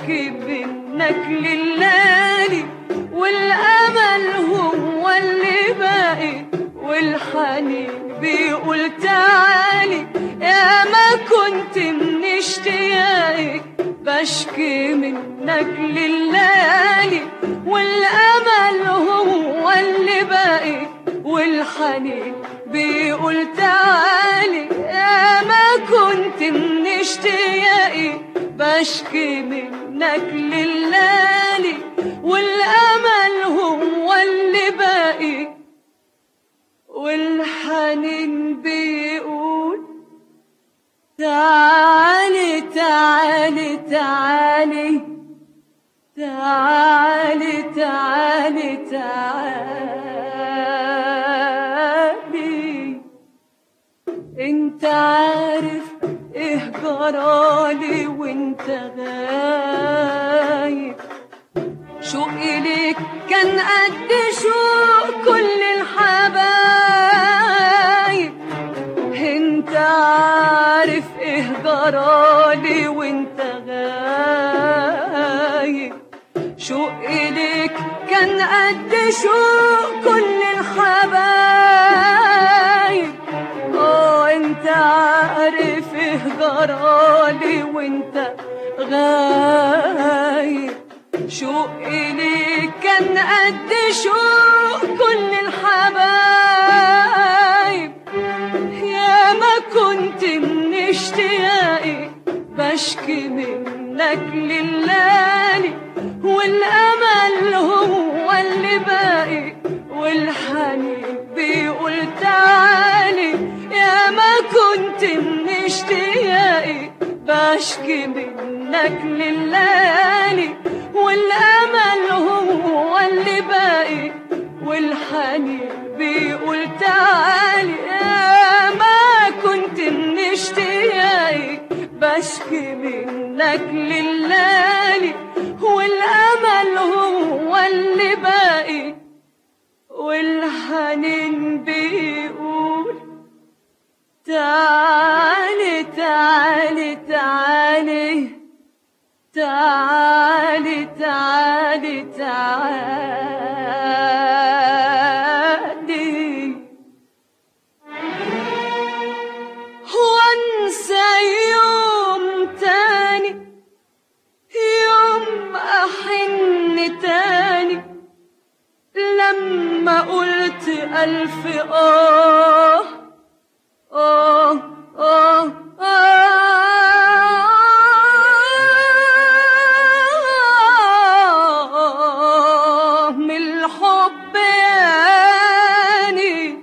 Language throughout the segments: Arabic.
بشكي منك لليالي، والأمل هو اللي باقي، والحنين بيقول تعالي. يا ما كنت من اشتياقك بشكي منك لليالي، والأمل هو اللي باقي، والحنين بيقول تعالي. يا ما كنت من اشتياقي بشكي منك لليالي، والأمل هو اللي باقي، والحنين بيقول تعالي تعالي تعالي تعالي تعالي تعالي. انت عارف ايه جرالي وانت غايب، شوقي ليك كان قد شوق كل الحبايب. انت عارف ايه جرالي وانت غايب، شوقي ليك كان قد شوق كل الحبايب. انت عارف ايه جرالي وانت غايب، شوقي ليك كان قد شوق كل الحبايب. يا ما كنت من اشتياقي بشكي منك لليالي، والأمل هو اللي باقي، والحنين بيقول تعالي. يا ما كنت من اشتياقي بشكي منك لليالي، والأمل هو اللي باقي، والحنين بيقول تعالي. يا ما كنت من اشتياقي بشكي منك لليالي، والأمل هو اللي باقي، والحنين بيقول تعالي تعالي تعالي تعالي تعالي تعالي. وانسى يوم تاني، يوم أحن تاني، لما قلت ألف من الحب يعني.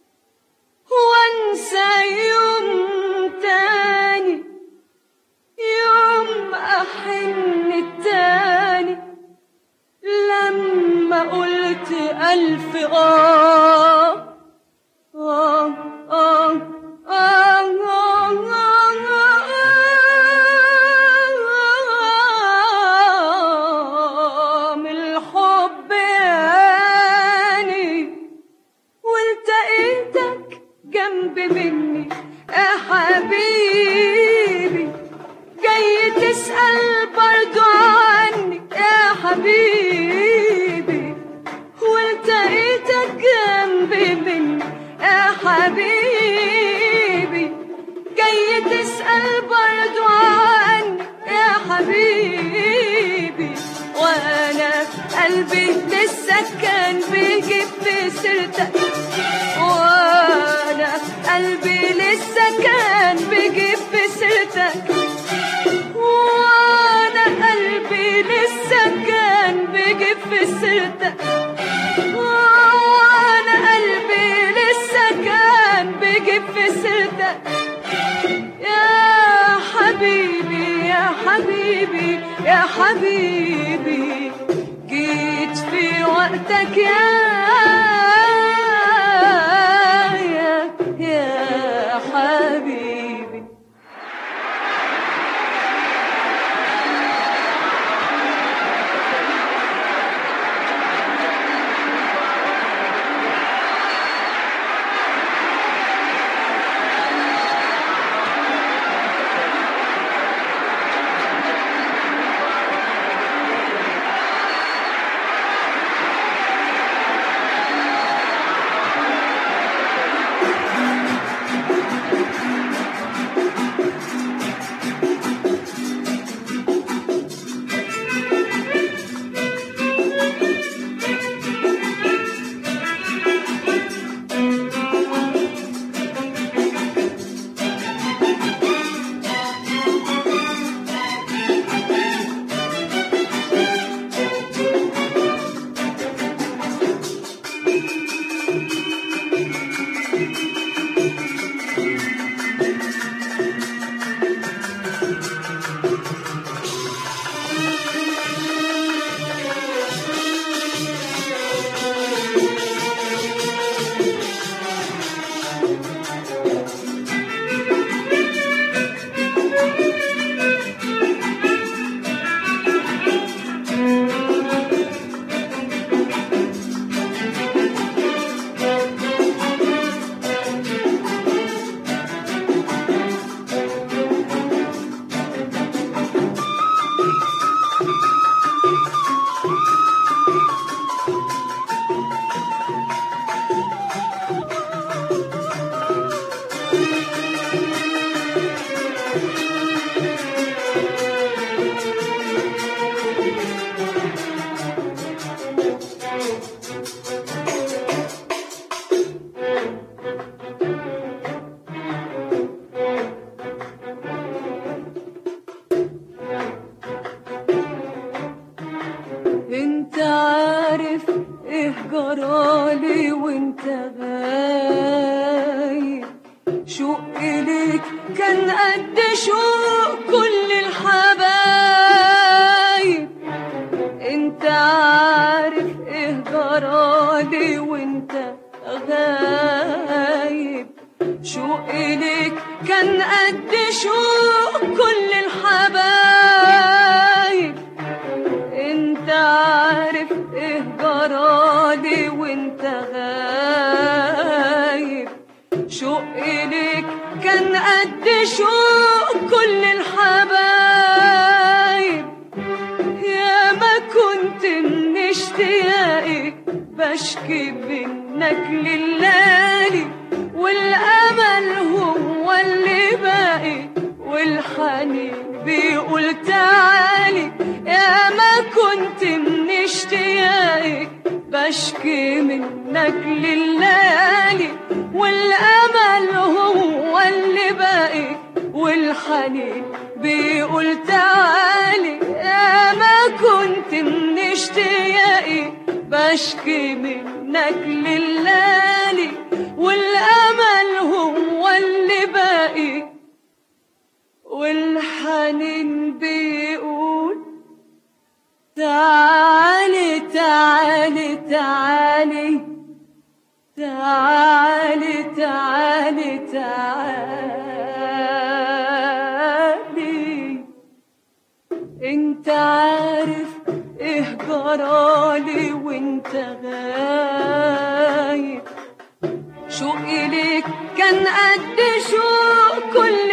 وانسى يوم تاني، يوم أحن تاني، لما قلت ألف من الحب يعني. والتقيتك جنب مني يا حبيبي، جاي تسأل برضو عني يا حبيبي. والتقيتك جنب مني يا حبيبي، جاي تسأل برضو عني يا حبيبي. وانا قلبي لسه كان بيجيب في سيرتك، وانا قلبي لسه كان بيجيب في سيرتك، وانا قلبي لسه كان بيجيب في سيرتك، وانا قلبي لسه كان بيجيب في سيرتك. يا حبيبي يا حبيبي يا حبيبي، جيت في وقتك يا حبيبي. شوق ليك كان قد شوق كل الحبايب. انت عارف ايه جرالي وانت غايب. شوق ليك كان قد شوق كل الحبايب. انت عارف ايه جرالي وانت غايب. شوق ليك كان قد شوق كل الحبايب. يا ما كنت من اشتياقي بشكي منك لليالي، والامل هو اللي باقي والحنين بيقول تعالي. يا ما كنت من اشتياقي بشكي منك لليالي، والامل هو اللي باقي والحنين بيقول تعالي. يا ما كنت من اشتياقي بشكي منك لليالي، والامل هو اللي باقي والحنين بيقول تعالي تعالي تعالي تعالي تعالي تعالي. انت عارف ايه جرالي وانت غايب. شوقي ليك كان قد شوق كل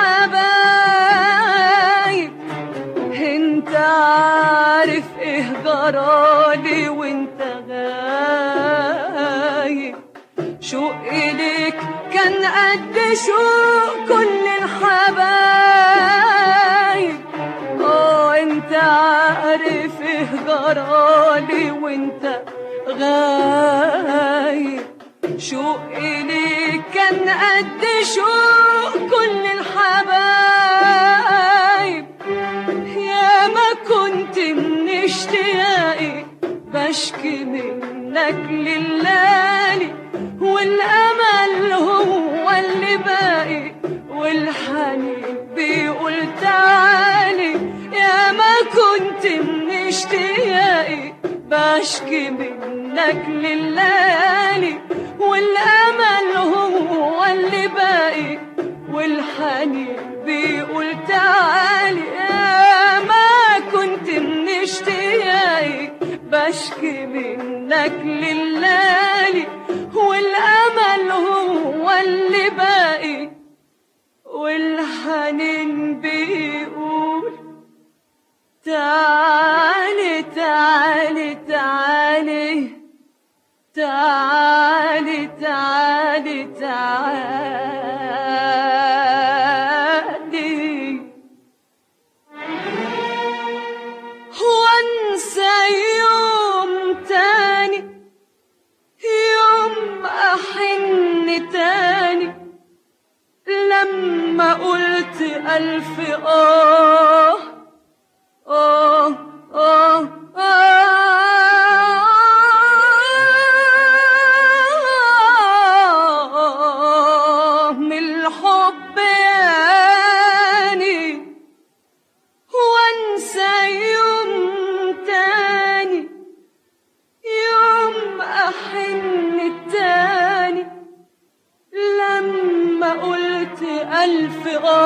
الحبايب. انت عارف ايه جرالي وانت غايب. شوقي ليك كان قد شوق كل الحبايب. انت عارف ايه جرالي وانت غايب. شوقي ليك كان قد شوق كل الحبايب. يا ما كنت من اشتياقي بشكي منك لليالي، والامل هو اللي باقي والحنين بيقول تعالي. يا ما كنت من اشتياقي بشكي منك لليالي، والامل هو اللي باقي والحنين بيقول تعالي. يا ما كنت من اشتياقي بشكي منك لليالي، والامل هو اللي باقي والحنين بيقول تعالي تعالي تعالي تعالي تعالي تعالي. وانسى يوم تاني، يوم احن تاني لما قلت الف من الحب يعني. وانسى يوم تاني، يوم احن تاني لما قلت الف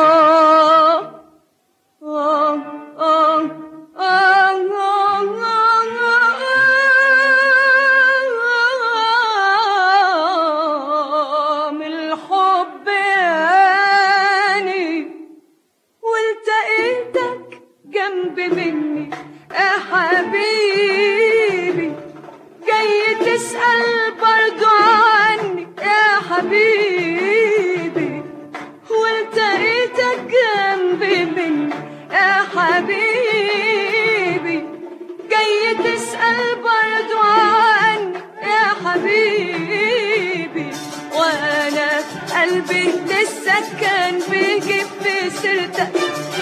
من الحب يعني. والتقيتك جنب مني يا حبيبي، جاي تسأل برضو عني يا حبيبي. والتقيتك جنب مني يا حبيبي، جاي تسأل برضو عني يا حبيبي. وانا قلبي لسه كان بيجيب في سيرتك،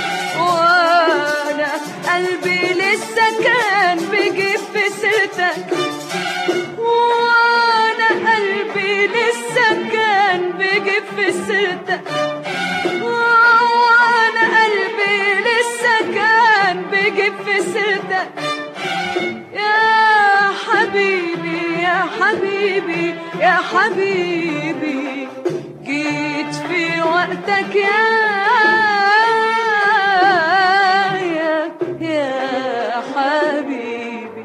وانا قلبي لسه كان بيجيب في سيرتك، وانا قلبي لسه كان بيجيب في سيرتك، وانا قلبي لسه كان بيجيب في سيرتك. يا حبيبي يا حبيبي يا حبيبي، جيت في وقتك يا حبيبي.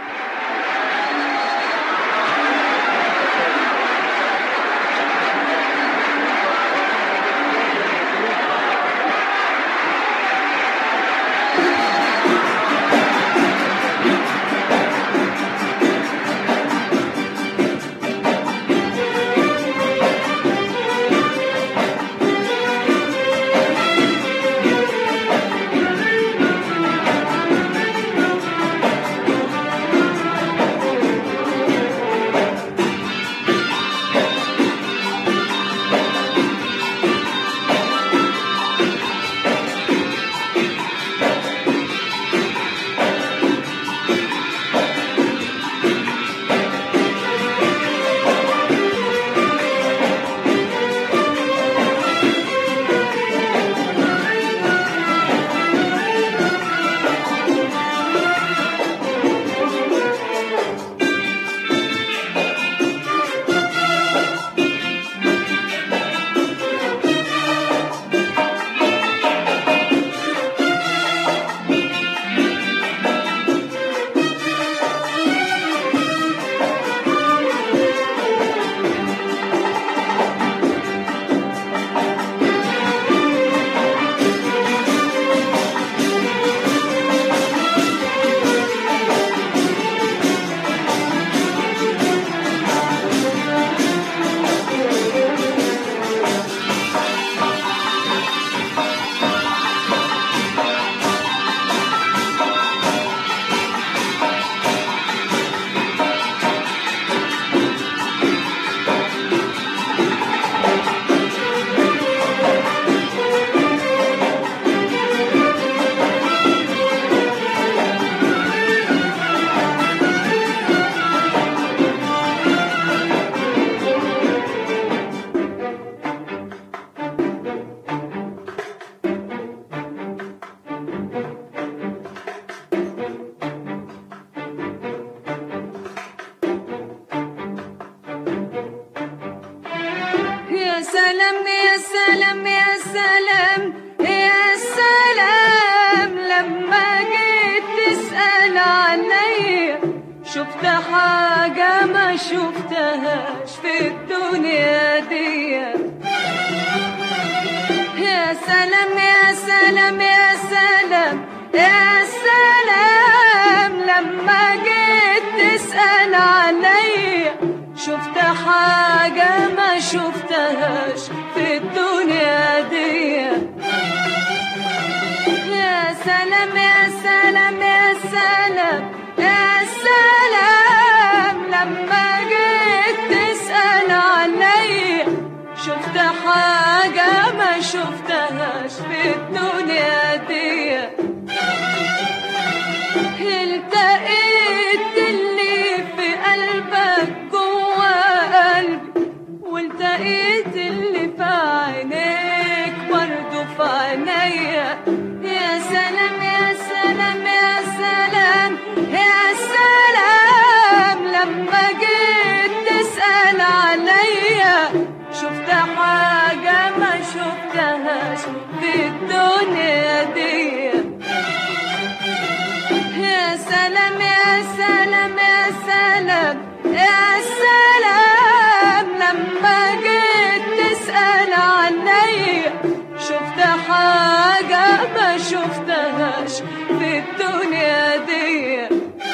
سلام يا سلام يا سلام يا سلام، لما جيت تسأل عليا شفت حاجة ما شفتهاش في الدنيا دي. يا سلام يا سلام يا سلام يا سلام، لما جيت تسأل عليا شفت حاجة ما شفتهاش في الدنيا دي. يا سلام يا سلام يا سلام يا سلام، لما جيت تسأل عليا شفت حاجة ما شفتهاش في الدنيا دي. التقيت اللي في قلبك جوا قلبي، والتقيت اللي في عينيك برضو في عينيا. يا سلام يا سلام يا سلام يا سلام، لما جيت تسأل عليا شفت حاجة ما شفتهاش في الدنيا دي. يا سلام يا سلام يا سلام يا سلام، لما جيت تسأل عليا شفت حاجة ما شفتهاش في الدنيا دي.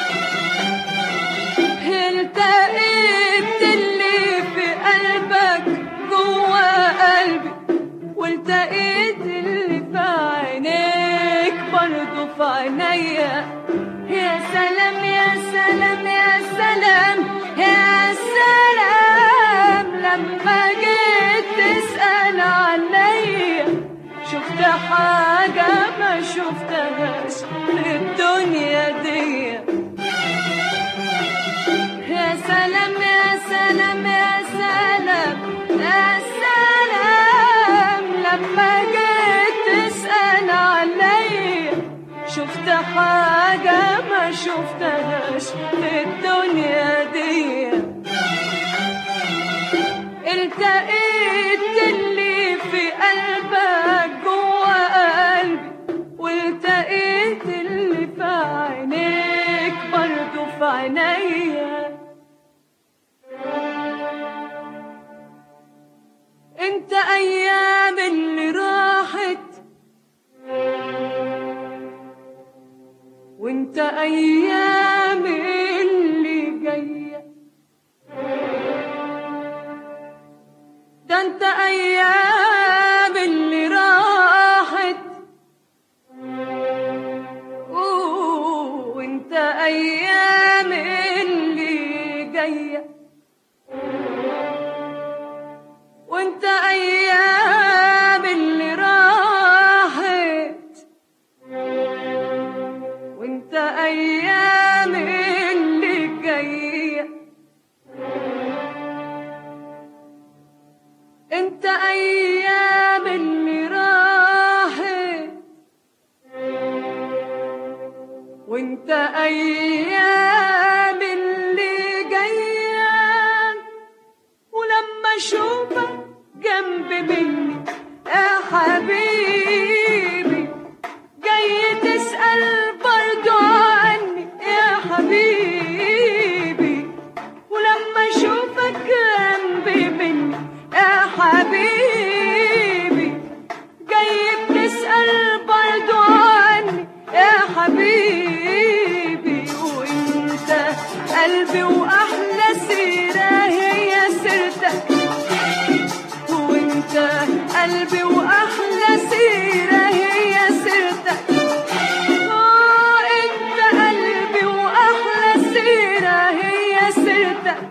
التقيت اللي في قلبك جوا قلبي، والتقيت اللي في عينيك برضو في عينيا. يا سلام يا سلام يا سلام يا سلام، لما جيت تسأل عليا شفت حاجة ما شفتهاش في الدنيا دي. يا سلام يا سلام يا سلام يا سلام، شفتهاش في الدنيا دي. التقيت اللي في قلبك جوا قلبي، والتقيت اللي في عينيك برضو في عينيا. انت ايام اللي راحت، وانت ايام اللي جايه. ده انت ايام اللي راحت، وانت ايام اللي جايه. وانت ايام اللي راحت، وانت ايام اللي جايه. انت ايام اللي راحت، وانت ايام اللي جايه. ولما اشوفك جنب مني يا حبيبي، جاي تسأل برضو عني يا حبيبي. ولما اشوفك جنب مني يا حبيبي، جاي بتسأل برضو عني يا حبيبي. وانت قلبي واحلى سيرة هي سيرتك، وانت قلبي واحلى سيرة هي سيرتك. انت قلبي واحلى سيرة هي سيرتك.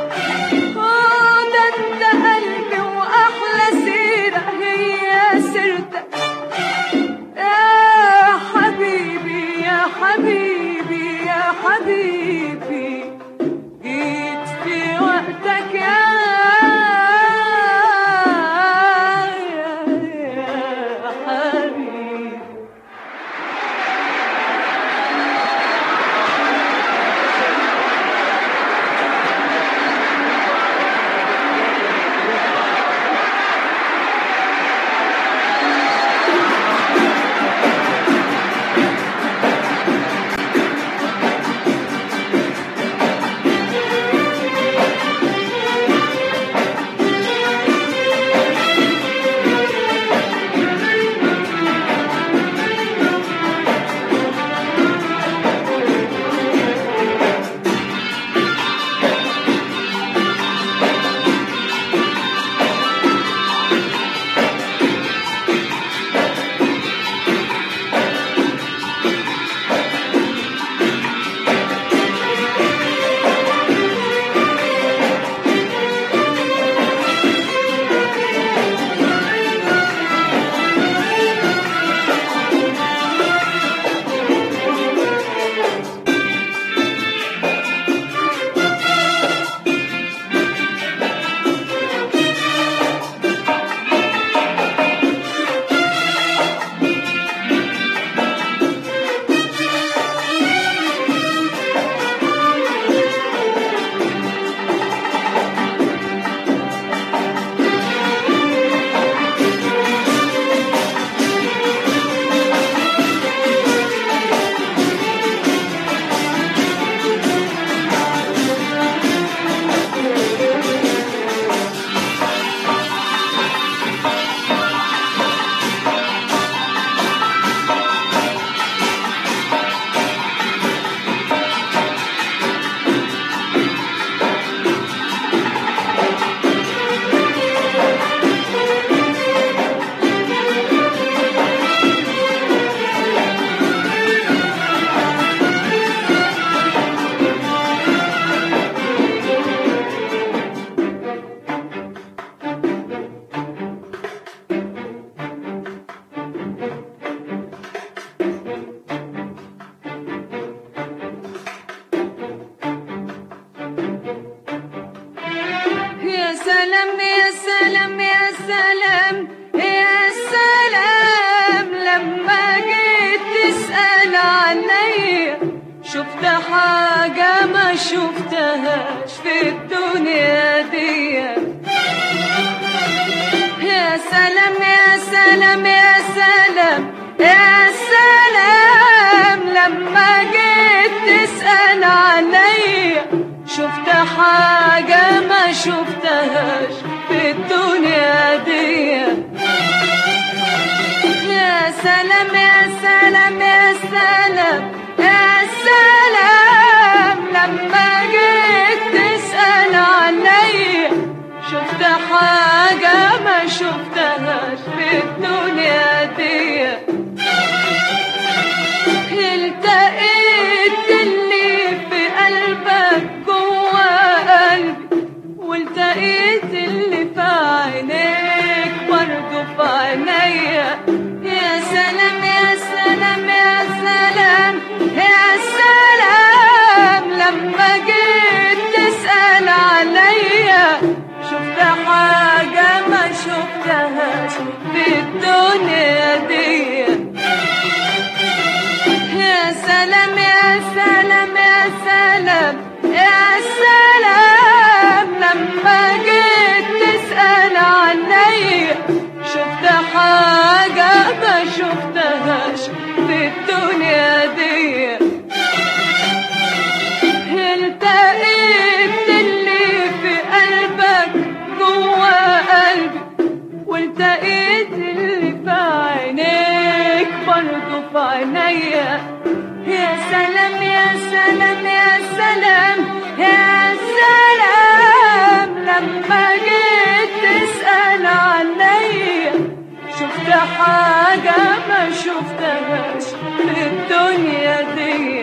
ده انت قلبي واحلى سيرة هي سيرتك. يا حبيبي يا حبيبي يا حبيبي، جيت في وقتك يا حبيبي. شفت حاجة ما شفتهاش في الدنيا دي. يا سلام يا سلام يا سلام يا سلام لما جيت تسأل عليا شفت حاجة ما شفتهاش في الدنيا دي. يا سلام يا سلام يا سلام يا سلام لما جيت تسأل عليا شفت حاجة ما شفتهاش في الدنيا دي. التقيت اللي في قلبك جوا قلبي والتقيت اللي في عينيك برضو في عينيا. يا سلام يا سلام يا سلام يا سلام لما جيت تسأل عليا شفت حاجة ما شفتهاش في الدنيا دي. يا سلام يا سلام يا سلام يا سلام لما جيت تسأل عليا شفت حاجة ما شفتهاش في الدنيا دي. التقيت اللي في قلبك جوا قلبي والتقيت اللي في عينيك برضو في عينيا. يا سلام يا سلام يا سلام يا سلام لما جيت تسأل عليا شفت حاجة ما شفتهاش في الدنيا دي.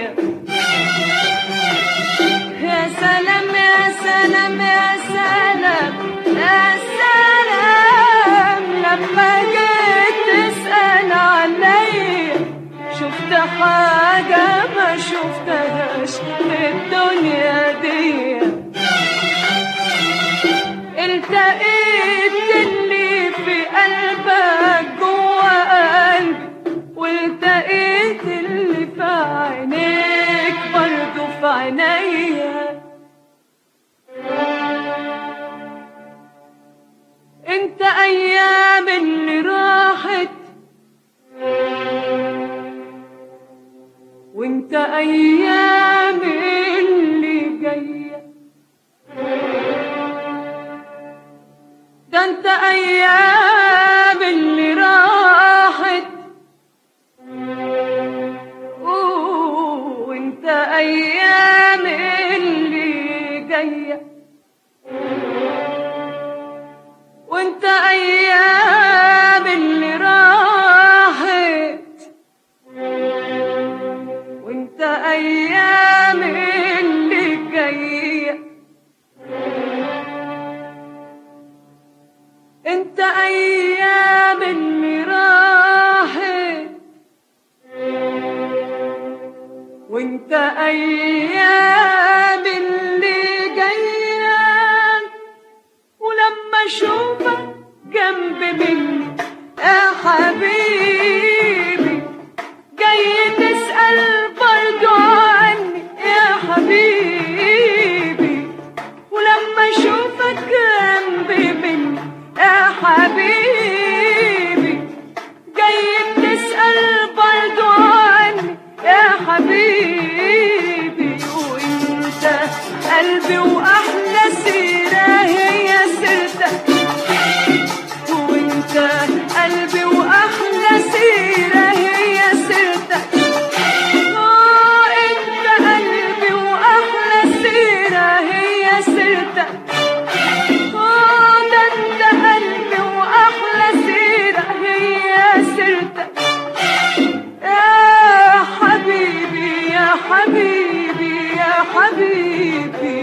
يا سلام يا سلام يا سلام يا سلام لما جيت تسأل عليا شفت حاجة ما شفتهاش في الدنيا دي. التقيت اللي في قلبك جوا قلبي والتقيت اللي في عينيك برضو في عينيا. انت ايام اللي راحت وانت ايام اللي جايه. ده انت ايام اللي راحت وانت ايام اللي جايه. وانت ايام اللي راحت وانت ايام اللي جايه. انت ايام اللي راحت وانت ايام اللي جايه. ولما اشوفك جنب مني يا حبيبي جاي تسأل برضو عني يا حبيبي. ولما اشوفك جنب مني يا حبيبي جاي تسأل برضو عني يا حبيبي. وانت قلبي واحلى سيرة هي سيرتك. وانت قلبي واحلى سيرة هي سيرتك. انت قلبي واحلى سيرة هي سيرتك. ده انت قلبي واحلى سيرة هي سيرتك. يا حبيبي يا حبيبي يا حبيبي